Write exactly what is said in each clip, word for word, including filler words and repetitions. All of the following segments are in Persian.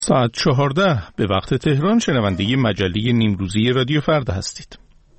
ساعت چهارده به وقت تهران شنونده مجله نیمروزی رادیو فردا هستید.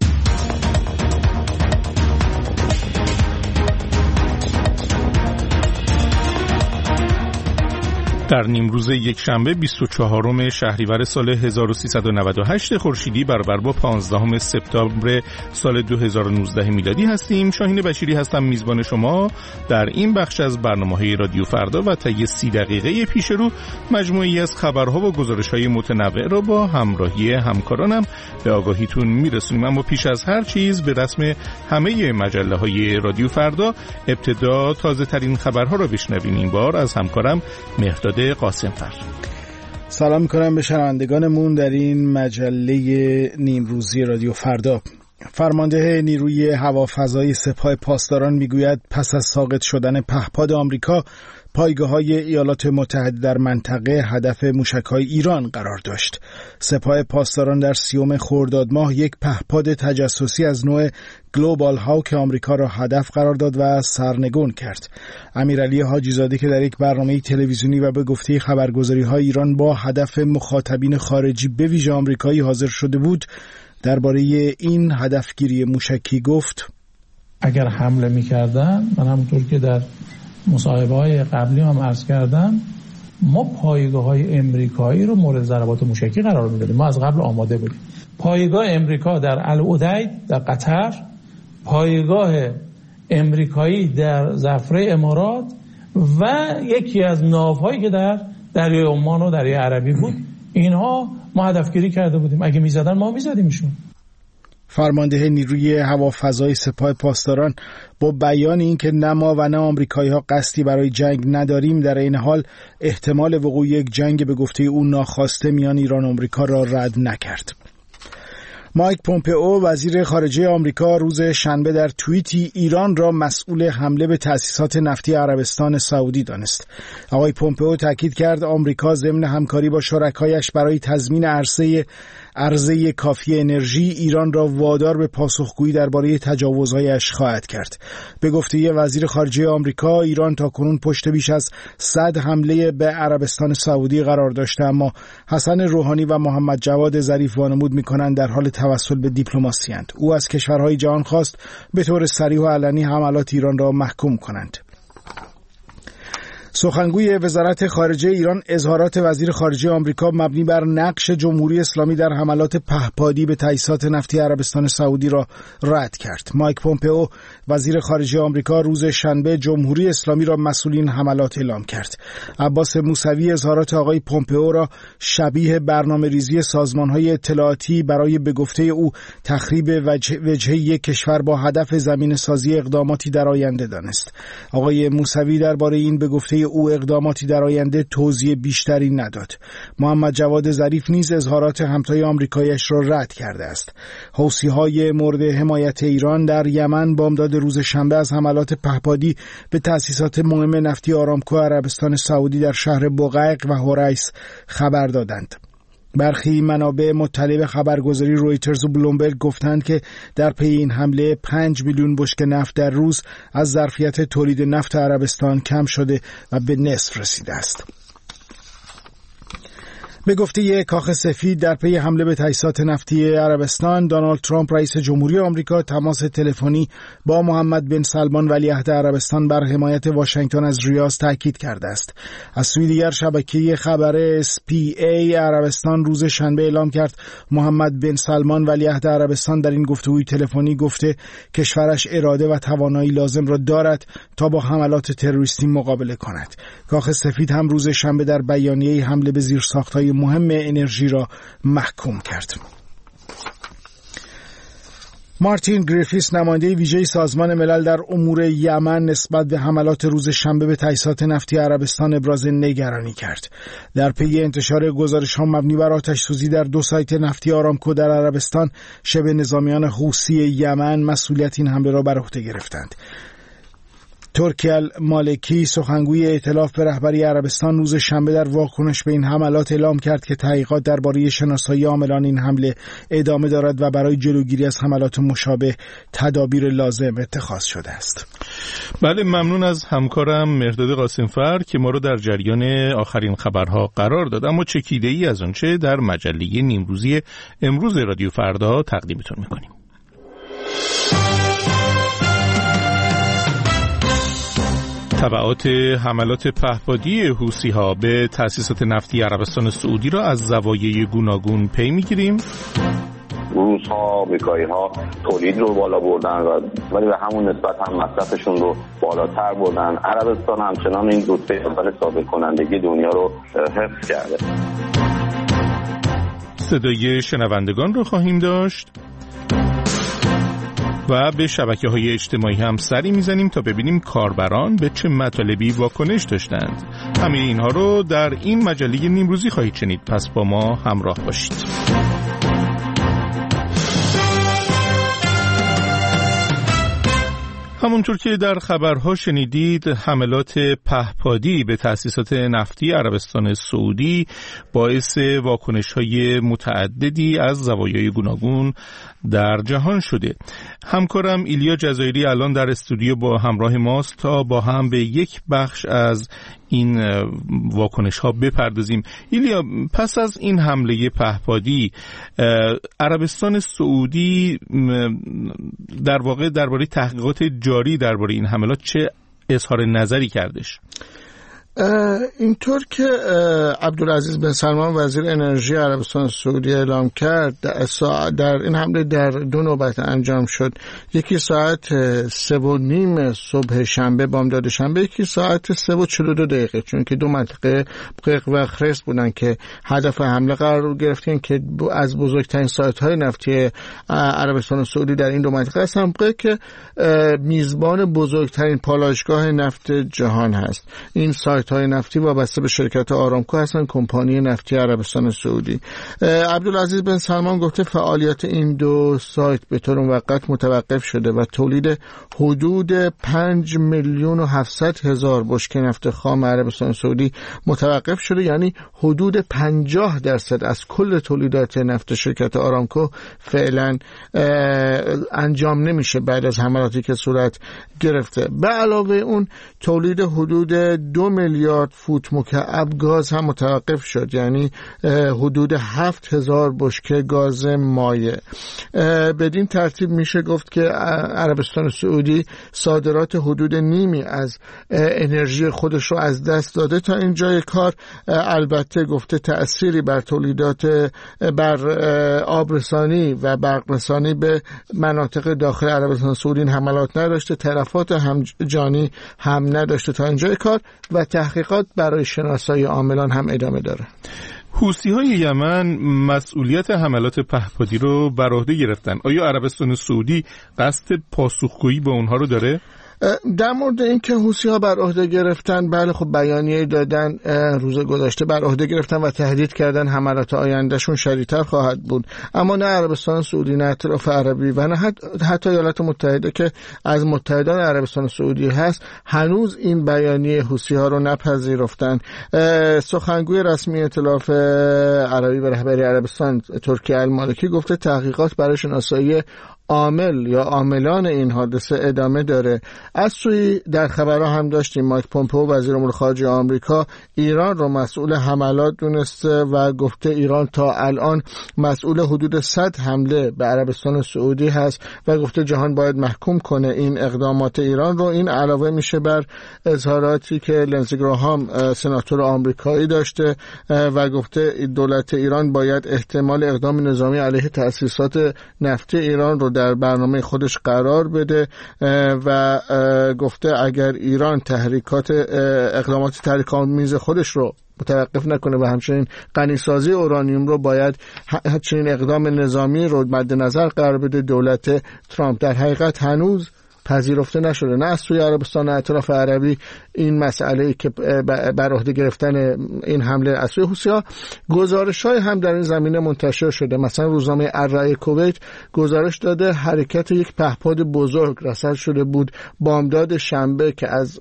در نیمروزه یک شنبه بیست و چهارم شهریور سال هزار و سیصد و نود و هشت خورشیدی برابر با پانزدهم سپتامبر سال دو هزار و نوزده میلادی هستیم. شاهین بشیری هستم، میزبان شما در این بخش از برنامه‌های رادیو فردا و طی سی دقیقه پیش رو مجموعه‌ای از خبرها و گزارش‌های متنوع را با همراهی همکارانم به آگاهیتون میرسونیم. اما پیش از هر چیز به رسم همه مجله‌های رادیو فردا ابتدا تازه‌ترین خبرها را بشنویم. این بار از همکارم مهرداد قاسم‌فر. سلام میکنم به شنوندگانمون در این مجله نیمروزی رادیو فردا. فرمانده نیروی هوافضایی سپاه پاسداران میگوید پس از ساقط شدن پهپاد آمریکا، پایگاه‌های ایالات متحده در منطقه هدف موشک‌های ایران قرار داشت. سپاه پاسداران در سیوم خرداد ماه یک پهپاد تجسسی از نوع گلوبال هاوک آمریکا را هدف قرار داد و سرنگون کرد. امیرعلی حاجی‌زاده که در یک برنامه تلویزیونی و به گفته خبرگزاری‌های ایران با هدف مخاطبین خارجی به ویژه آمریکایی حاضر شده بود، درباره این هدفگیری موشکی گفت: اگر حمله می‌کردن، من همونطور که در مصاحبه‌های قبلی هم عرض کردم، ما پایگاه‌های امریکایی رو مورد ضربات موشکی قرار می‌دادیم. ما از قبل آماده بودیم. پایگاه امریکا در العدید در قطر، پایگاه امریکایی در ظفره امارات و یکی از ناوهایی که در دریای عمان و دریای عربی بود، اینها ما هدفگیری کرده بودیم. اگه می‌زدن ما می‌زدیمشون. فرمانده نیروی هوافضای سپاه پاسداران با بیان اینکه نه ما و نه آمریکایی‌ها قصدی برای جنگ نداریم، در این حال احتمال وقوع یک جنگ به گفته او ناخواسته میان ایران و آمریکا را رد نکرد. مایک پومپئو وزیر خارجه آمریکا روز شنبه در توییتی ایران را مسئول حمله به تأسیسات نفتی عربستان سعودی دانست. آقای پومپئو تاکید کرد آمریکا ضمن همکاری با شرکایش برای تضمین عرصه عرضه کافی انرژی ایران را وادار به پاسخگویی درباره تجاوزهایش خواهد کرد. به گفته وزیر خارجه آمریکا، ایران تاکنون پشت بیش از صد حمله به عربستان سعودی قرار داشته، اما حسن روحانی و محمد جواد ظریف وانمود می‌کنند در حال توسل به دیپلماسی اند. او از کشورهای جهان خواست به طور صریح و علنی حملات ایران را محکوم کنند. سخنگوی وزارت خارجه ایران اظهارات وزیر خارجه آمریکا مبنی بر نقش جمهوری اسلامی در حملات پهپادی به تأسیسات نفتی عربستان سعودی را رد کرد. مایک پومپئو وزیر خارجه آمریکا روز شنبه جمهوری اسلامی را مسئول این حملات اعلام کرد. عباس موسوی اظهارات آقای پومپئو را شبیه برنامه‌ریزی سازمان‌های اطلاعاتی برای به گفته او تخریب وجه وجهه یک کشور با هدف زمینه‌سازی اقداماتی در آینده دانست. آقای موسوی درباره این به گفته او اقداماتی در آینده توضیح بیشتری نداد. محمد جواد ظریف نیز اظهارات همتای آمریکایش را رد کرده است. حوثی‌های مورد حمایت ایران در یمن بامداد روز شنبه از حملات پهپادی به تأسیسات مهم نفتی آرامکو عربستان سعودی در شهر بقیق و هریس خبر دادند. برخی منابع مطلع به خبرگزاری رویترز و بلومبرگ گفتند که در پی این حمله پنج میلیون بشکه نفت در روز از ظرفیت تولید نفت عربستان کم شده و به نصف رسیده است. به گفته کاخ سفید در پی حمله به تأسیسات نفتی عربستان، دونالد ترامپ رئیس جمهوری آمریکا تماس تلفنی با محمد بن سلمان ولیعهد عربستان بر حمایت واشنگتن از ریاض تاکید کرده است. از سوی دیگر شبکه خبر اس پی ای عربستان روز شنبه اعلام کرد محمد بن سلمان ولیعهد عربستان در این گفتگوی تلفنی گفته کشورش اراده و توانایی لازم را دارد تا با حملات تروریستی مقابله کند. کاخ سفید هم روز شنبه در بیانیه حمله به زیرساخت‌های مهم انرژی را محکوم کرد. مارتین گریفیس نماینده ویژه سازمان ملل در امور یمن نسبت به حملات روز شنبه به تأسیسات نفتی عربستان ابراز نگرانی کرد. در پی انتشار گزارش‌ها مبنی بر آتش‌سوزی در دو سایت نفتی آرامکو در عربستان، شبه نظامیان حوثی یمن مسئولیت این حمله را بر عهده گرفتند. ترکی المالکی سخنگوی ائتلاف به رهبری عربستان روز شنبه در واکنش به این حملات اعلام کرد که تحقیقات درباره شناسایی عاملان این حمله ادامه دارد و برای جلوگیری از حملات مشابه تدابیر لازم اتخاذ شده است. بله، ممنون از همکارم مهرداد قاسمفر که ما رو در جریان آخرین خبرها قرار داد. اما چکیده‌ای از آنچه در مجله نیمروزی امروز رادیو فردا تقدیمتون می‌کنیم. تبعات حملات پهپادی حوثی‌ها به تأسیسات نفتی عربستان سعودی را از زوایای گوناگون پی می‌گیریم. روس‌ها، آمریکایی‌ها تولید رو بالا بردن و ولی به همون نسبت هم مصرفشون رو بالاتر بردن. عربستان همچنان این رتبه اول صادر کنندگی دنیا رو حفظ کرده. صدای شنوندگان رو خواهیم داشت و به شبکه‌های اجتماعی هم سری میزنیم تا ببینیم کاربران به چه مطالبی واکنش داشتند. همه اینها رو در این مجله نیمروزی خواهید شنید، پس با ما همراه باشید. همونطور که در خبرها شنیدید، حملات پهپادی به تأسیسات نفتی عربستان سعودی باعث واکنش‌های متعددی از زوایای گوناگون در جهان شده. همکارم ایلیا جزایری الان در استودیو با همراه ماست تا با هم به یک بخش از این واکنش‌ها بپردازیم. ایلیا، پس از این حمله پهپادی عربستان سعودی در واقع درباره تحقیقات جاری درباره این حملات چه اظهار نظری کردش؟ اینطور که عبدالعزیز بن سلمان وزیر انرژی عربستان سعودی اعلام کرد، در این حمله در دو نوبت انجام شد. یکی ساعت سه و نیم صبح شنبه بامداد شنبه، یکی ساعت سه و چهل و دو دقیقه، چون که دو منطقه قیق و خرس بودن که هدف حمله قرار گرفتن که از بزرگترین سایت‌های نفتی عربستان سعودی در این دو منطقه هستن، که میزبان بزرگترین پالایشگاه نفت جهان هست. این سایت های نفتی وابسته به شرکت آرامکو هستند، کمپانی نفتی عربستان سعودی. عبدالعزیز بن سلمان گفته فعالیت این دو سایت به طور موقت متوقف شده و تولید حدود پنج میلیون و هفتصد هزار بشکه نفت خام عربستان سعودی متوقف شده، یعنی حدود پنجاه درصد از کل تولیدات نفت شرکت آرامکو فعلا انجام نمیشه بعد از حملاتی که صورت گرفته. به علاوه اون تولید حدود دو میلیارد فوت مکعب گاز هم متوقف شد، یعنی حدود هفت هزار بشکه گاز مایع. بدین ترتیب میشه گفت که عربستان سعودی صادرات حدود نیمی از انرژی خودش رو از دست داده تا اینجای کار. البته گفته تأثیری بر تولیدات بر آبرسانی و برقرسانی به مناطق داخل عربستان سعودی این حملات نداشته، تلفات هم جانی هم نداشته تا اینجای کار و تحقیقات برای شناسایی عاملان هم ادامه داره. حوثی‌های یمن مسئولیت حملات پهپادی رو بر عهده گرفتن. آیا عربستان سعودی قصد پاسخگویی به اونها رو داره؟ در مورد این که حوثی‌ها بر عهده گرفتن، بله خب بیانیه دادن روز گذشته، بر عهده گرفتن و تهدید کردن حملات آیندهشون شدیدتر خواهد بود. اما نه عربستان سعودی، نه اطراف عربی و نه حتی ایالات متحده که از متحدان عربستان سعودی هست، هنوز این بیانیه حوثی‌ها رو نپذیرفتن. سخنگوی رسمی ائتلاف عربی به رهبری عربستان ترکی المالکی گفته تحقیقات برای شناسایی عامل یا عاملان این حادثه ادامه داره. از سوی در خبرها هم داشتیم مایک پومپئو وزیر امور خارجه آمریکا ایران رو مسئول حملات دونسته و گفته ایران تا الان مسئول حدود صد حمله به عربستان سعودی هست و گفته جهان باید محکوم کنه این اقدامات ایران رو. این علاوه میشه بر اظهاراتی که لنزی گراهام سناتور آمریکایی داشته و گفته دولت ایران باید احتمال اقدام نظامی علیه تأسیسات نفتی ایران رو در برنامه خودش قرار بده و گفته اگر ایران تحریکات اقدامات تحریک‌آمیز خودش رو متوقف نکنه و همچنین غنیسازی اورانیوم رو باید همچنین اقدام نظامی رو مد نظر قرار بده دولت ترامپ. در حقیقت هنوز پذیرفته نشده، نه از سوی عربستان و اطراف عربی این مسئله که بر عهده گرفتن این حمله از سوی حوثی‌ها. گزارش‌های هم در این زمینه منتشر شده. مثلا روزنامه الرأی کویت گزارش داده حرکت یک پهپاد بزرگ رصد شده بود بامداد شنبه که از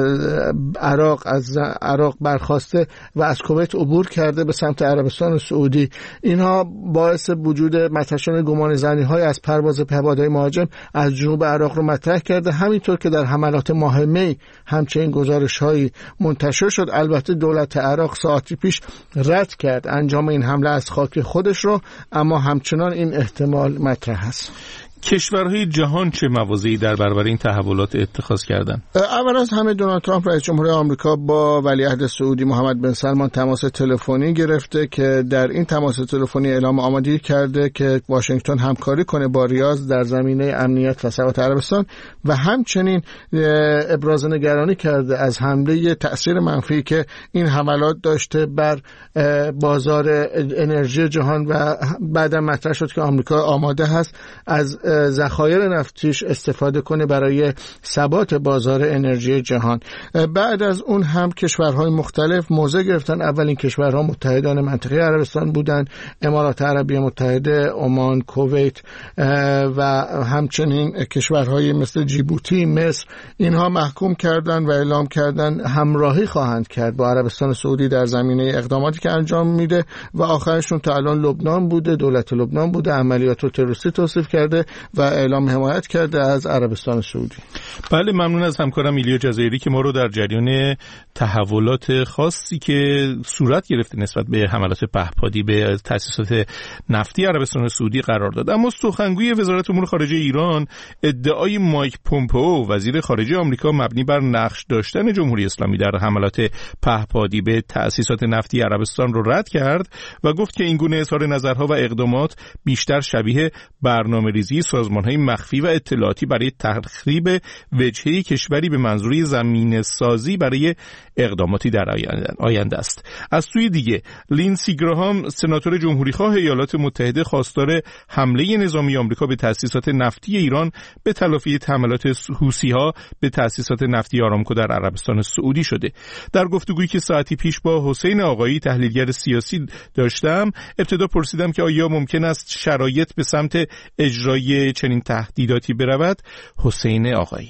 عراق از عراق برخاسته و از کویت عبور کرده به سمت عربستان سعودی. اینها باعث وجود متشن گمان زنی‌های از پرواز پهپادهای مهاجم از جنوب عراق رو مطرح کرده. همینطور که در حملات ماه می همچنین گزارش‌هایی منتشر شد. البته دولت عراق ساعتی پیش رد کرد انجام این حمله از خاک خودش رو، اما همچنان این احتمال مطرح است. کشورهای جهان چه مواضعی در برابر این تحولات اتخاذ کردند؟ اول از همه دونالد ترامپ رئیس جمهوری آمریکا با ولیعهد سعودی محمد بن سلمان تماس تلفنی گرفته که در این تماس تلفنی اعلام آمادگی کرده که واشنگتن همکاری کنه با ریاض در زمینه امنیت و ثبات عربستان و همچنین ابراز نگرانی کرده از حمله تأثیر منفی که این حملات داشته بر بازار انرژی جهان و بعداً مطرح شد که آمریکا آماده هست از ذخایر نفتیش استفاده کنه برای ثبات بازار انرژی جهان. بعد از اون هم کشورهای مختلف موضع گرفتن. اولین کشورها متحدان منطقه عربستان بودن، امارات عربیه متحده، عمان، کویت و همچنین کشورهای مثل جیبوتی، مصر. اینها محکوم کردن و اعلام کردن همراهی خواهند کرد با عربستان سعودی در زمینه اقداماتی که انجام میده و آخرشون تا الان لبنان بوده، دولت لبنان بوده، عملیات تروریستی توصیف کرده و اعلام حمایت کرده از عربستان سعودی. بله، ممنون از همکارم ایلیا جزایری که ما رو در جریان تحولات خاصی که صورت گرفته نسبت به حملات پهپادی به تأسیسات نفتی عربستان سعودی قرار داد. اما سخنگوی وزارت امور خارجه ایران ادعای مایک پومپئو وزیر خارجه آمریکا مبنی بر نقش داشتن جمهوری اسلامی در حملات پهپادی به تأسیسات نفتی عربستان رو رد کرد و گفت که این گونه اظهار نظرها و اقدامات بیشتر شبیه برنامه‌ریزی سازمان‌های مخفی و اطلاعاتی برای تخریب وجهه کشوری به منظور زمینه سازی برای اقداماتی در آینده است. از سوی دیگه لینسی گراهام سناتور جمهوریخواه ایالات متحده خواستار حمله نظامی آمریکا به تأسیسات نفتی ایران به تلافی حملات حوثی‌ها به تأسیسات نفتی آرامکو در عربستان سعودی شده. در گفتگویی که ساعتی پیش با حسین آقایی تحلیلگر سیاسی داشتم، ابتدا پرسیدم که آیا ممکن است شرایط به سمت اجرای چنین تهدیداتی برود. حسین آقایی: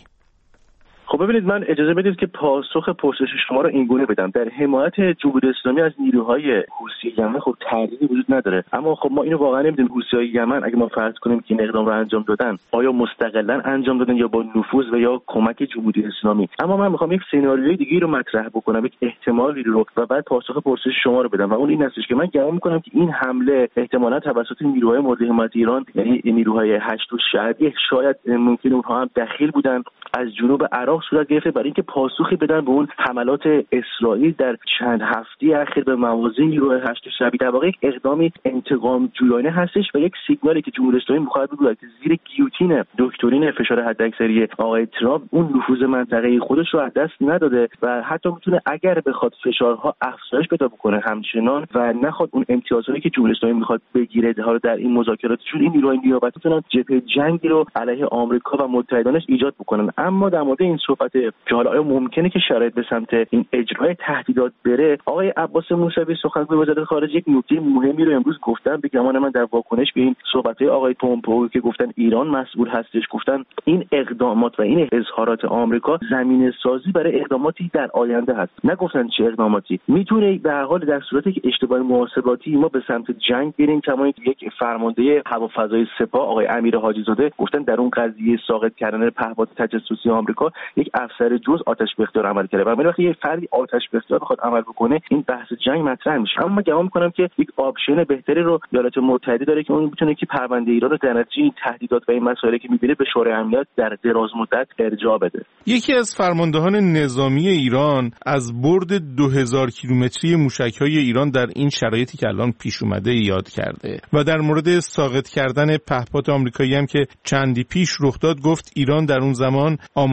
خب ببینید، من اجازه بدید که پاسخ پرسش شما رو اینگونه بدم. در حمایت جمهوری اسلامی از نیروهای حوثی یمن خب تردیدی وجود نداره، اما خب ما اینو واقعا نمیدونیم حوثی‌های یمن اگه ما فرض کنیم که این اقدام رو انجام دادن آیا مستقلا انجام دادن یا با نفوذ و یا کمک جمهوری اسلامی. اما من میخوام یک سناریوی دیگه رو مطرح بکنم، یک احتمالی رو، و بعد پاسخ پرسش شما رو بدم و اون این هستش که من گمان میکنم که این حمله احتمالاً توسط نیروهای مورد حمایت ایران، یعنی نیروهای هشت و شهریه، شاید ممکنه اونها هم دخیل بودن، از جنوب عراق صورت گرفته برای اینکه پاسخی بدن به اون حملات اسرائیل در چند هفته اخیر به مواضع نیروهای هشت شبیه. در واقع یک اقدامی انتقام جویانه هستش و یک سیگنالی که جمهوری اسلامی می‌خواد بگوید که زیر گیوتین دکترین فشار حداکثری آقای ترامپ اون نفوذ منطقه‌ای خودش رو از دست نداده و حتی میتونه اگر بخواد فشارها افزایش پیدا بکنه همچنان و نخواد اون امتیازاتی که جمهوری اسلامی می‌خواد بگیره حالا در این مذاکراتشون، این نیروهای نیابتی میتونن جبهه جنگی رو علیه آمریکا و متحدانش ایجاد بکنن. اما در مورد این صحبت که حالا آیا ممکنه که شرایط به سمت این اجرای تهدیدات بره، آقای عباس موسوی سخنگوی وزارت خارجه یک نکته مهمی رو امروز گفتن به گمان من در واکنش به این صحبت‌های آقای پومپئو که گفتن ایران مسئول هستش. گفتن این اقدامات و این اظهارات آمریکا زمینه سازی برای اقداماتی در آینده هست، نگفتن چه اقداماتی. میتونه در حال در صورتی که اشتباه محاسباتی ما به سمت جنگ بریم، کما یک فرمانده هوافضای سپاه آقای امیر حاجی زاده گفتن در اون قضیه ساقط کردن پهپاد تجسسی آمریکا یک افسر جز آتش به اختیار عمل کرده و وقتی یک فردی آتش به اختیار بخواد عمل بکنه این بحث جنگ مطرح میشه. اما من گمان میکنم که یک آپشن بهتری رو ایالات متحده داره که اون میتونه که پرونده ایران رو در نتیجه این تهدیدات و این مسائلی که میبینه به شورای امنیت در دراز مدت ارجاع بده. یکی از فرماندهان نظامی ایران از برد دو هزار کیلومتری موشک‌های ایران در این شرایطی که الان پیش اومده یاد کرده و در مورد ساقط کردن پهپاد آمریکایی هم که چندی پیش رخ داد گفت ایران در اون زمان آمادگی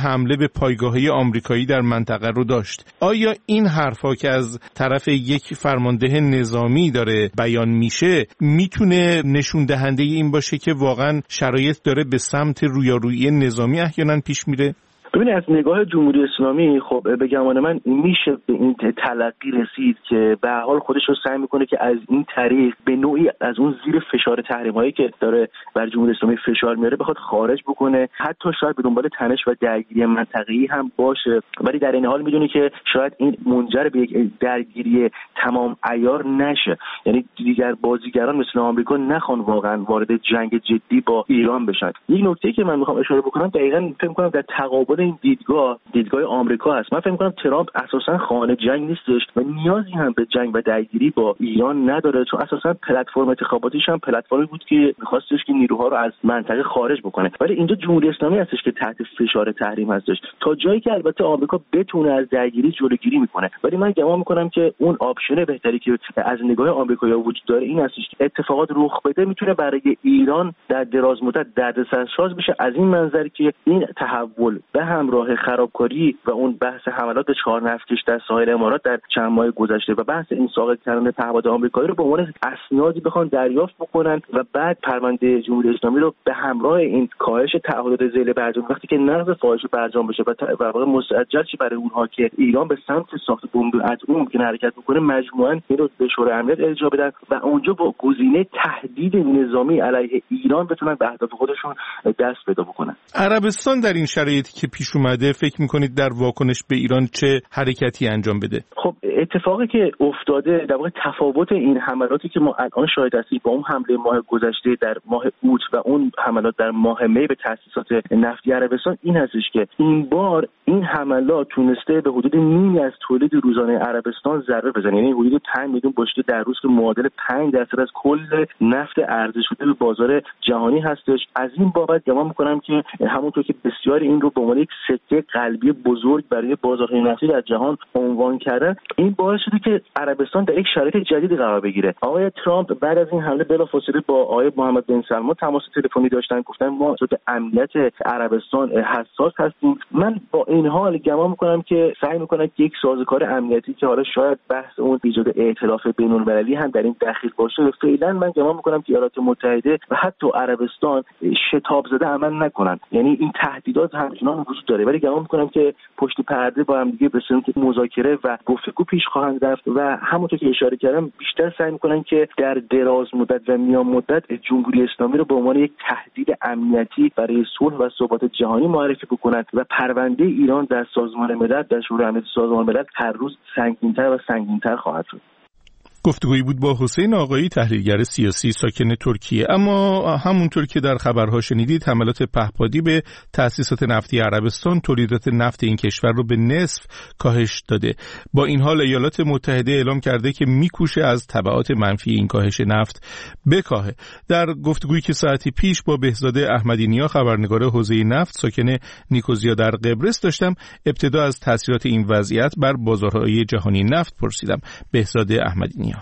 حمله به پایگاه‌های آمریکایی در منطقه رو داشت. آیا این حرفا که از طرف یک فرمانده نظامی داره بیان میشه میتونه نشون دهنده این باشه که واقعا شرایط داره به سمت رویارویی نظامی احیانا پیش میره؟ ببینید از نگاه جمهوری اسلامی خب به گمان من میشه به این تلقی رسید که به هر حال خودش رو سعی میکنه که از این طریق به نوعی از اون زیر فشار تحریم‌هایی که داره بر جمهوری اسلامی فشار میاره بخواد خارج بکنه، حتی شاید به دنبال تنش و درگیری منطقه‌ای هم باشه، ولی در این حال میدونه که شاید این منجر به یک درگیری تمام عیار نشه، یعنی دیگر بازیگران مثل آمریکا نخوان واقعا وارد جنگ جدی با ایران بشن. یک نکته که من میخوام اشاره بکنم دقیقاً فکر می‌کنم در تقابل این دیدگاه دیدگاه آمریکا هست. من فکر می‌کنم ترامپ اساساً خواهان جنگ نیستش و نیازی هم به جنگ و درگیری با ایران نداره، چون اساساً پلتفرم انتخاباتیش هم پلتفرمی بود که می‌خواستش که نیروها رو از منطقه خارج بکنه، ولی اینجا جمهوری اسلامی هستش که تحت فشار تحریم هستش تا جایی که البته آمریکا بتونه از درگیری جلوگیری میکنه. ولی من گمان می‌کنم که اون آپشن بهتری که از نگاه آمریکایی‌ها وجود داره این هستش که اتفاقات رخ بده میتونه برای ایران در دراز مدت دردسرساز بشه، از این منظر که این تحول به همراه خرابکاری و اون بحث حملات چهار نفتکش در ساحل امارات در چند ماه گذشته و بحث این ساقط کردن پهپاد آمریکایی رو به عنوان اسنادی بخوان دریافت بکنن و بعد پرونده جمهوری اسلامی رو به همراه این کاهش تعهدات ذیل برجام وقتی که نقض فاحش برجام بشه و در واقع مسجل شه برای اونها که ایران به سمت ساخت بمب اتمی ممکن حرکت بکنه، مجموعاً این رو به شورای امنیت ارجاع بدن و اونجا با گزینه تهدید نظامی علیه ایران بتونن به اهداف خودشون دست پیدا بکنن. عربستان در این شرایطی که پیش اومده فکر میکنید در واکنش به ایران چه حرکتی انجام بده؟ خب اتفاقی که افتاده در واقع تفاوت این حملاتی که ما الان شاهد هستیم با اون حمله ماه گذشته در ماه اوت و اون حملات در ماه می به تأسیسات نفتی عربستان این هستش که این بار این حملات تونسته به حدود نیمی از تولید روزانه عربستان ضربه بزنه، یعنی حدود پنج میلیون بشکه در روز که معادل پنج درصد از کل نفت عرضه شده به بازار جهانی هستش. از این بابت گمان می‌کنم که همونطور که بسیاری این رو به عنوان یک سکه قلبی بزرگ برای بازارهای نفتی در جهان عنوان کردن، این باعث شده که عربستان در یک شرایط جدیدی قرار بگیره. آقای ترامپ بعد از این حمله بلافاصله با آقای محمد بن سلمان تماس تلفنی داشتن، گفتن ما صورت امنیت عربستان حساس هستیم. من با این حال گمان می‌کنم که سعی می‌کنن که یک سازوکار امنیتی که حالا شاید بحث اون ایجاد ائتلاف بین‌المللی هم در این دخیل باشه، فعلا من گمان می‌کنم که ایالات متحده و حتی عربستان شتاب زده عمل نکنن، یعنی این تهدیدات همچنان وجود داره، ولی گمان می‌کنم که پشت پرده با هم دیگه به سمت مذاکره و گفتگو پیش خواهند رفت و همونطور که اشاره کردم بیشتر سعی می‌کنن که در دراز مدت و میان مدت جمهوری اسلامی رو به عنوان یک تهدید امنیتی برای صلح و ثبات جهانی معرفی بکنند و پرونده ایران در سازمان ملل در شورای امنیت سازمان ملل هر روز سنگین‌تر و سنگین‌تر خواهد شد. گفتگویی بود با حسین آقایی، تحلیلگر سیاسی ساکن ترکیه. اما همونطور که در خبرها شنیدید حملات پهپادی به تأسیسات نفتی عربستان تولیدات نفت این کشور رو به نصف کاهش داده. با این حال ایالات متحده اعلام کرده که میکوشه از تبعات منفی این کاهش نفت بکاهه. در گفتگویی که ساعتی پیش با بهزاده احمدی‌نیا خبرنگار حوزه نفت ساکن نیکوزیا در قبرس داشتم، ابتدا از تاثیرات این وضعیت بر بازارهای جهانی نفت پرسیدم. بهزاده احمدی‌نیا: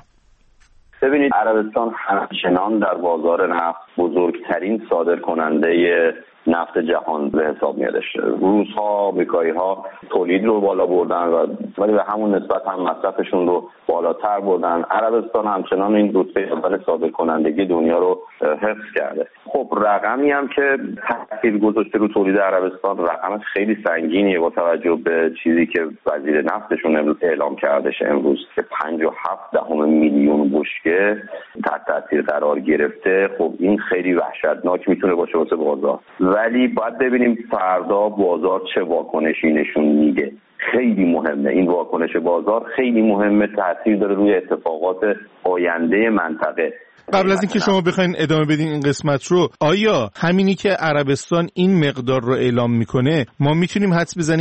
ببینید عربستان همچنان در بازار نفت بزرگترین صادر کننده نفت جهان به حساب میادش. روس‌ها، آمریکایی‌ها تولید رو بالا بردن و ولی به همون نسبت هم مصرفشون رو بالاتر بردن. عربستان همچنان این رتبه اول صادر کنندگی دنیا رو حفظ کرده. خب رقمی هم که تاثیر گذاشته رو تولید عربستان رقم خیلی سنگینیه با توجه به چیزی که وزیر نفتشون امروز اعلام کردش امروز که پنجاه و هفت دهم میلیون بشکه تحت تاثیر قرار گرفته. خب این خیلی وحشتناک میتونه باشه واسه بازار، ولی باید ببینیم فردا بازار چه واکنشی نشون میده. خیلی مهمه این واکنش بازار، خیلی مهمه، تاثیر داره روی اتفاقات آینده منطقه. قبل از اینکه شما بخواید ادامه بدین این قسمت رو، آیا همینی که عربستان این مقدار رو اعلام میکنه ما میتونیم حدس بزنیم که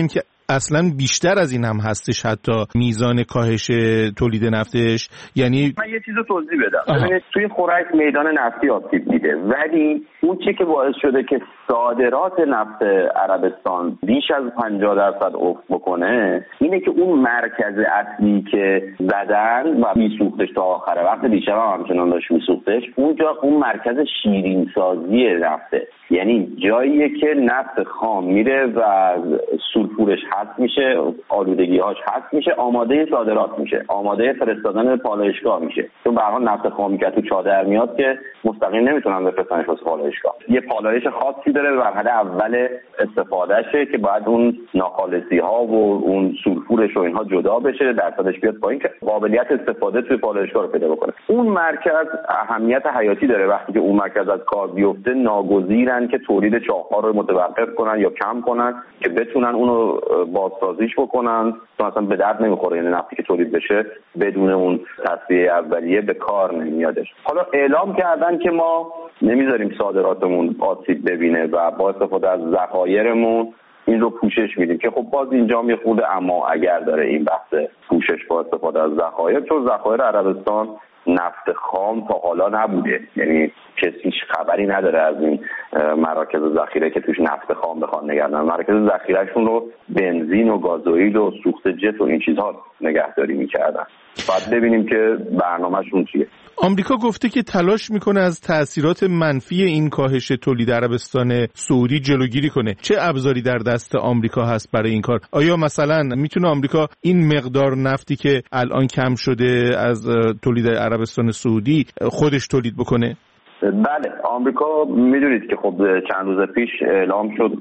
اصلا بیشتر از این هم هستش، حتی میزان کاهش تولید نفتش. یعنی من یه چیزو توضیح بدم. ببینید توی خوراک میدان نفتی آسیب دیده، ولی اون چیزی که باعث شده که صادرات نفت عربستان بیش از پنجاه درصد افت بکنه اینه که اون مرکز اصلی که زدن و میسوختش تا آخر وقت، دیشب هم همچنان داشت میسوختش، اونجا اون مرکز شیرین سازی نفته، یعنی جاییه که نفت خام میره و سولفورش حذف میشه، آلودگی‌هاش حذف میشه، آماده صادرات میشه، آماده فرستادن پالایشگاه میشه. چون به هر حال نفت خامی که تو چادر میاد که مستقیم نمیتونن بفرستنش واسه پالایشگاه، یه پالایش خاصی داره به مرحله اول استفادهشه که بعد اون ناخالصی‌ها و اون سولفورش و اینها جدا بشه، درصدش بیاد پایین که قابلیت استفاده توی پالایشگاه رو پیدا بکنه. اون مرکز اهمیت حیاتی داره. وقتی که اون مرکز از کار بیفته ناگزیرن که تولید چاه‌ها رو متوقف کنن یا کم کنن که بتونن اونو بازسازیش بکنن، چون اصلا به درد نمیخوره. یعنی نفتی که تولید بشه بدون اون تصفیه اولیه به کار نمیادش. حالا اعلام کردن که ما نمیذاریم صادراتمون آسیب ببینه و با استفاده از ذخایرمون این رو پوشش میدیم، که خب باز اینجا میخوده اما اگر داره این بحث پوشش با استفاده از ذخایر، چون ذخایر عربستان نفت خام تا حالا نبوده، یعنی کسی هیچ خبری نداره از این مراکز ذخیره که توش نفت خام بخوان نگهدارن. مراکز ذخیرهشون رو بنزین و گازوئیل و سوخت جت و این چیزها نگهداری میکردن. بعد ببینیم که برنامه‌شون چیه. آمریکا گفته که تلاش میکنه از تأثیرات منفی این کاهش تولید عربستان سعودی جلوگیری کنه. چه ابزاری در دست آمریکا هست برای این کار؟ آیا مثلا میتونه آمریکا این مقدار نفتی که الان کم شده از تولید عربستان سعودی خودش تولید بکنه؟ بله، آمریکا میدونید که خب چند روز پیش اعلام شد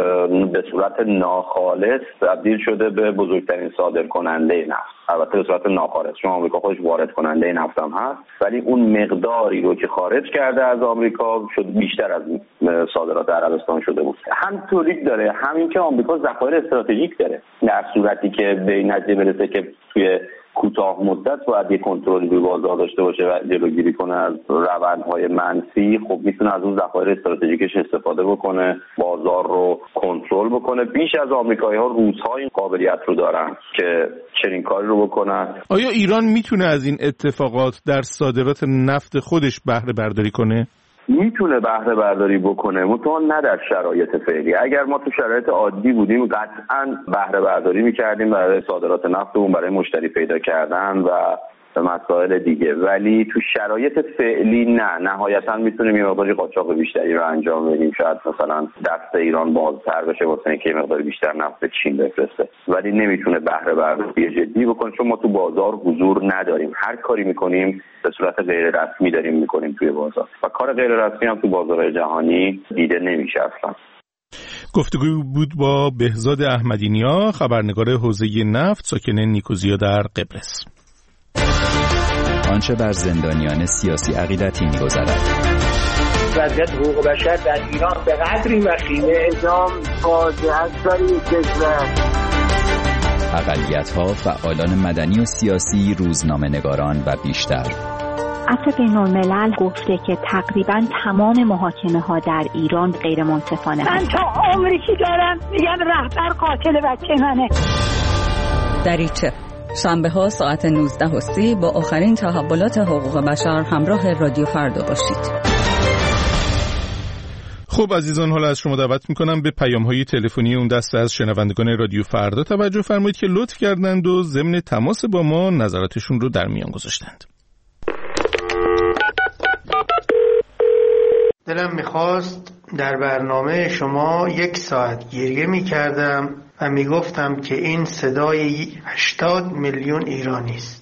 به صورت ناخالص تبدیل شده به بزرگترین صادر کننده نفت. البته به صورت ناخالص، چون آمریکا خودش وارد کننده نفت هم هست، ولی اون مقداری رو که خارج کرده از آمریکا شد بیشتر از صادرات عربستان شده بود. هم تولید داره، همین که آمریکا ذخایر استراتژیک داره. در صورتی که به این نتیجه برسه که توی کوتاه مدت باید یک کنترلی روی بازار داشته باشه و جلوگیری کنه از روندهای منفی، خب میتونه از اون ذخایر استراتژیکش استفاده بکنه، بازار رو کنترل بکنه. بیش از آمریکایی‌ها روس‌ها این قابلیت رو دارن که چنین کاری رو بکنن. آیا ایران میتونه از این اتفاقات در صادرات نفت خودش بهره برداری کنه؟ میتونه بهره برداری بکنه، منتها نه در شرایط فعلی. اگر ما تو شرایط عادی بودیم قطعاً بهره برداری میکردیم برای صادرات نفتمون، برای مشتری پیدا کردن و مسائل دیگه، ولی تو شرایط فعلی نه. نهایتاً میتونیم یه مقداری قاچاق بیشتری رو انجام بدیم، شاید مثلا دست ایران بازتر بشه واسه اینکه یه مقدار بیشتر نفت به چین بفرسته، ولی نمیتونه بهره برداری جدی بکنه، چون ما تو بازار حضور نداریم. هر کاری میکنیم به صورت غیر رسمی داریم میکنیم توی بازار و کار غیر رسمی هم تو بازار جهانی دیده نمیشه اصلا. گفتگو بود با بهزاد احمدی‌نیا، خبرنگار حوزه نفت ساکن نیکوزیا در قبرس. آنچه بر زندانیان سیاسی عقیدتی می‌گذرد. وضعیت حقوق بشر در ایران به قدری وخیمه، اعدام فاجعه است برای کشور. اقلیت‌ها، فعالان مدنی و سیاسی، روزنامه‌نگاران و بیشتر. عفو بین‌الملل گفته که تقریباً تمام محاکمه‌ها در ایران غیر منصفانه من تا عمری دارم میگم رهبر قاتل بچه منه. دریچه شنبه ها ساعت نوزده و سی با آخرین تحولات حقوق بشر همراه رادیو فردا باشید. خب عزیزان، حالا از شما دعوت میکنم به پیام‌های تلفنی اون دسته از شنوندگان رادیو فردا توجه فرمایید که لطف کردند و ضمن تماس با ما نظراتشون رو در میان گذاشتند. دلم میخواست در برنامه شما یک ساعت گریه میکردم و میگفتم که این صدای هشتاد میلیون ایرانی است.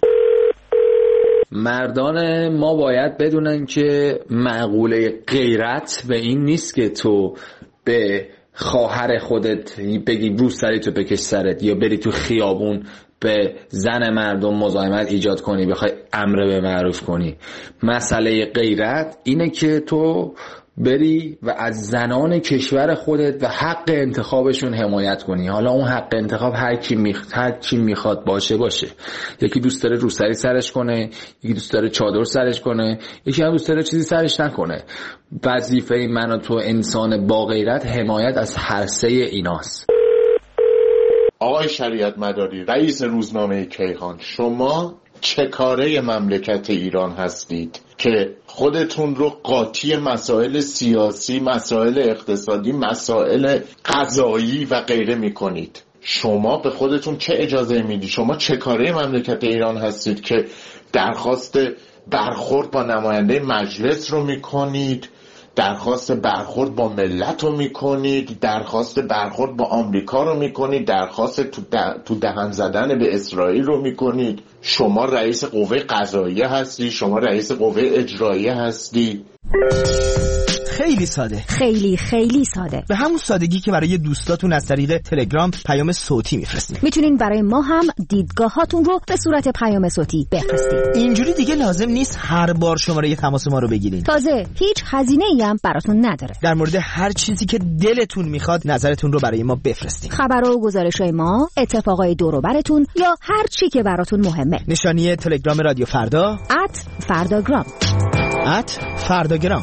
مردان ما باید بدونن که معقوله غیرت به این نیست که تو به خواهر خودت بگی رو سری تو بکش سرت، یا بری تو خیابون به زن مردم مزاحمت ایجاد کنی، بخوای امر به معروف کنی. مسئله غیرت اینه که تو بری و از زنان کشور خودت و حق انتخابشون حمایت کنی. حالا اون حق انتخاب هر کی میخواد هر کی میخواد باشه باشه. یکی دوست داره روسری سرش کنه، یکی دوست داره چادر سرش کنه، یکی هم دوست داره چیزی سرش نکنه. وظیفه من و تو انسان با غیرت حمایت از هر سه ایناست. آقای شریعت مداری رئیس روزنامه کیهان، شما چه کاره مملکت ایران هستید که خودتون رو قاطی مسائل سیاسی، مسائل اقتصادی، مسائل قضایی و غیره میکنید؟ شما به خودتون چه اجازه میدید؟ شما چه کاره مملکت ایران هستید که درخواست برخورد با نماینده مجلس رو میکنید، درخواست برخورد با ملت رو میکنید، درخواست برخورد با آمریکا رو میکنید، درخواست تو, ده، تو دهن زدن به اسرائیل رو میکنید؟ شما رئیس قوه قضاییه هستی، شما رئیس قوه اجراییه هستی. خیلی ساده، خیلی خیلی ساده، به همون سادگی که برای دوستاتون از طریق تلگرام پیام صوتی میفرستین. میتونین برای ما هم دیدگاهاتون رو به صورت پیام صوتی بفرستین. اینجوری دیگه لازم نیست هر بار شماره تماس ما رو بگیرین. تازه هیچ هزینه‌ای هم براتون نداره. در مورد هر چیزی که دلتون میخواد نظرتون رو برای ما بفرستین. خبرها و گزارش‌های ما، اتفاقای دور و براتون یا هر چی که براتون مهمه. نشانی تلگرام رادیو فردا ات فرداگرام ات فرداگرام.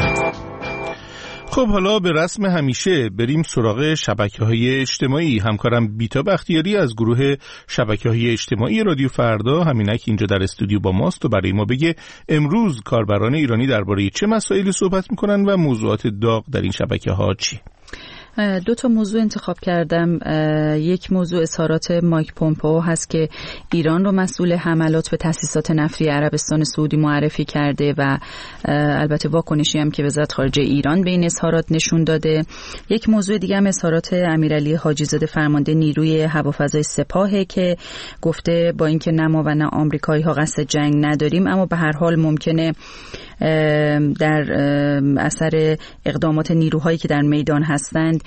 خب حالا به رسم همیشه بریم سراغ شبکه‌های اجتماعی. همکارم بیتا بختیاری از گروه شبکه‌های اجتماعی رادیو فردا همینک اینجا در استودیو با ماست و برای ما بگه امروز کاربران ایرانی درباره چه مسائلی صحبت می‌کنن و موضوعات داغ در این شبکه‌ها چیه. دو تا موضوع انتخاب کردم. یک موضوع اظهارات مایک پومپئو هست که ایران رو مسئول حملات به تأسیسات نفتی عربستان سعودی معرفی کرده و البته واکنشی هم که وزارت خارجه ایران به این اظهارات نشون داده. یک موضوع دیگه هم اظهارات امیرعلی حاجی‌زاده فرمانده نیروی هوافضای سپاهه که گفته با اینکه نه ما و نه آمریکایی‌ها قصد جنگ نداریم، اما به هر حال ممکنه در اثر اقدامات نیروهایی که در میدان هستند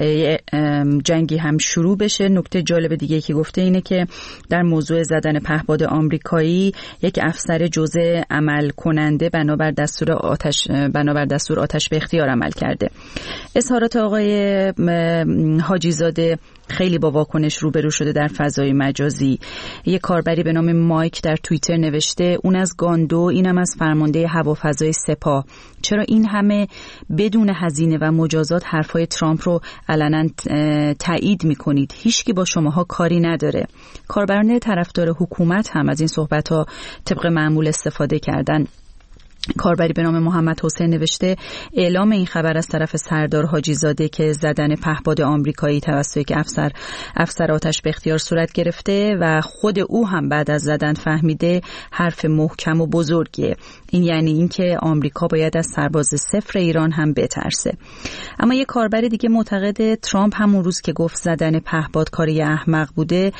جنگی هم شروع بشه. نکته جالب دیگه که گفته اینه که در موضوع زدن پهپاد آمریکایی یک افسر جزء عمل کننده بنابر دستور آتش بنابر دستور آتش به اختیار عمل کرده. اظهارات آقای حاجی‌زاده خیلی با واکنش روبرو شده در فضای مجازی. یک کاربری به نام مایک در توییتر نوشته اون از گاندو، اینم از فرمانده هوافضای سپاه. چرا این همه بدون هزینه و مجازات حرفای ترامپ رو علنا تایید میکنید؟ هیچکی با شماها کاری نداره. کاربران طرفدار حکومت هم از این صحبت‌ها طبق معمول استفاده کردن. کاربری به نام محمد حسین نوشته اعلام این خبر از طرف سردار حاجی‌زاده که زدن پهپاد آمریکایی توسط یک افسر افسر آتش به اختیار صورت گرفته و خود او هم بعد از زدن فهمیده حرف محکم و بزرگیه. این یعنی اینکه آمریکا باید از سرباز صفر ایران هم بترسه. اما یک کاربر دیگه معتقد ترامپ همون روز که گفت زدن پهپاد کاری احمق بوده،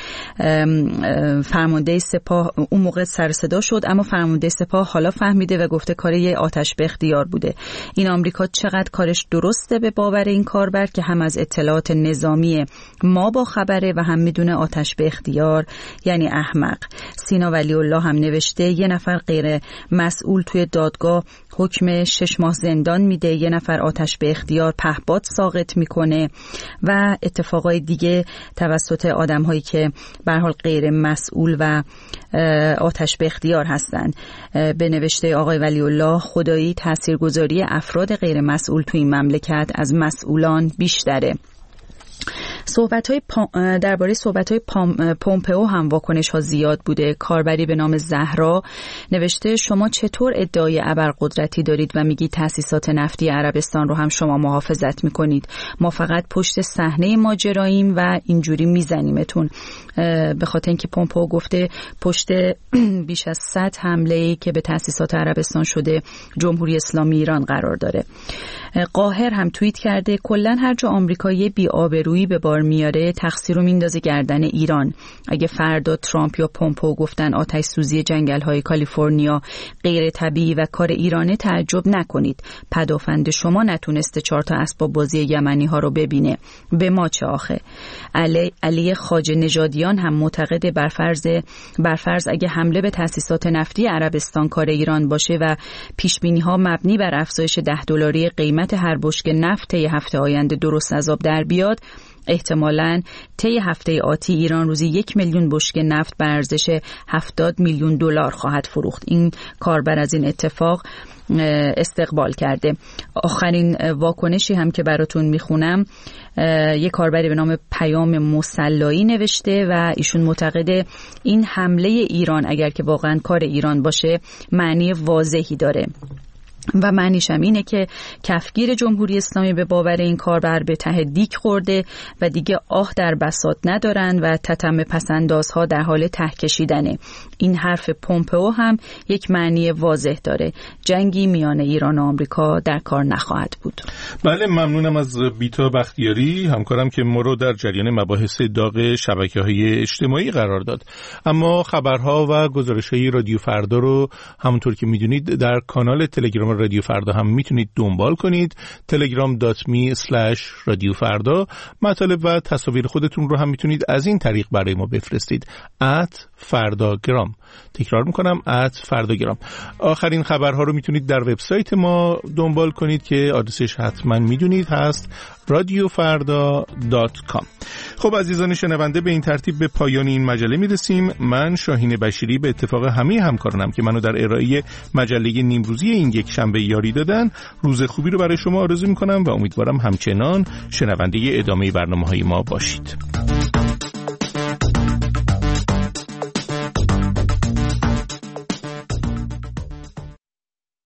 فرمانده سپاه اون موقع سر صدا شد، اما فرمانده سپاه حالا فهمیده و گفته کاری آتش به اختیار بوده. این آمریکا چقدر کارش درسته به باور این کاربر که هم از اطلاعات نظامی ما با خبره و هم میدونه آتش به اختیار یعنی احمق. سینا ولی الله هم نوشته یه نفر غیر مسئول توی دادگاه حکم شش ماه زندان میده، یه نفر آتش به اختیار پهپاد ساقط میکنه و اتفاقای دیگه توسط آدم‌هایی که به هر حال غیر مسئول و آتش به اختیار هستن. به نوشته آقای ولی الله خدایی تاثیرگذاری افراد غیر مسئول توی این مملکت از مسئولان بیشتره. صحبت‌های پا... درباره صحبت‌های پام... پومپئو هم واکنش‌ها زیاد بوده. کاربری به نام زهرا نوشته شما چطور ادعای ابرقدرتی دارید و میگید تأسیسات نفتی عربستان رو هم شما محافظت میکنید؟ ما فقط پشت صحنه ماجراییم و اینجوری میزنیمتون. به خاطر اینکه پومپئو گفته پشت بیش از صد حمله‌ای که به تأسیسات عربستان شده جمهوری اسلامی ایران قرار داره. قاهر هم توییت کرده کلاً هر جا آمریکایی بی‌آبرویی به بار میاره تقصیر رو میندازه گردن ایران. اگه فردا ترامپ یا پومپئو گفتن آتش سوزی جنگل‌های کالیفرنیا غیر طبیعی و کار ایرانه تعجب نکنید. پدافند شما نتونسته چهار تا اسباب بازی یمنی‌ها رو ببینه. به ما چه آخه؟ علی علی خواجه نژادیان هم معتقد برفرض برفرض اگه حمله به تأسیسات نفتی عربستان کار ایران باشه و پیش‌بینی‌ها مبنی بر افزایش ده دلاری قیمت هر بشکه نفت یه هفته آینده درست از آب در بیاد، احتمالاً طی هفته آتی ایران روزی یک میلیون بشکه نفت به ارزش هفتاد میلیون دلار خواهد فروخت. این کاربر از این اتفاق استقبال کرده. آخرین واکنشی هم که براتون میخونم یک کاربری به نام پیام مسلایی نوشته و ایشون معتقده این حمله ایران اگر که واقعا کار ایران باشه معنی واضحی داره و معنیش هم اینه که کفگیر جمهوری اسلامی به باور این کاربر به ته دیگ خورده و دیگه آه در بساط ندارن و تتمه پسندازها در حال ته کشیدنه. این حرف پومپئو هم یک معنی واضح داره. جنگی میان ایران و آمریکا در کار نخواهد بود. بله، ممنونم از بیتا بختیاری همکارم که ما رو در جریان مباحث داغ شبکه‌های اجتماعی قرار داد. اما خبرها و گزارش‌های رادیو فردا رو همونطور که میدونید در کانال تلگرام رادیو فردا هم میتونید دنبال کنید. تلگرام دات می اسلش رادیو فردا. مطالب و تصاویر خودتون رو هم میتونید از این طریق برای ما بفرستید. ات فرداگرام. تکرار میکنم ات فرداگرام. آخرین خبرها رو میتونید در وبسایت ما دنبال کنید که آدرسش حتما میدونید هست رادیو فردا دات کام. خب عزیزان شنونده، به این ترتیب به پایان این مجله میرسیم. من شاهین بشیری به اتفاق همه همکارانم که منو در ارائه مجله نیمروزی این یک شنبه یاری دادن روز خوبی رو برای شما آرزو میکنم و امیدوارم همچنان شنونده ادامه برنامه‌های ما باشید.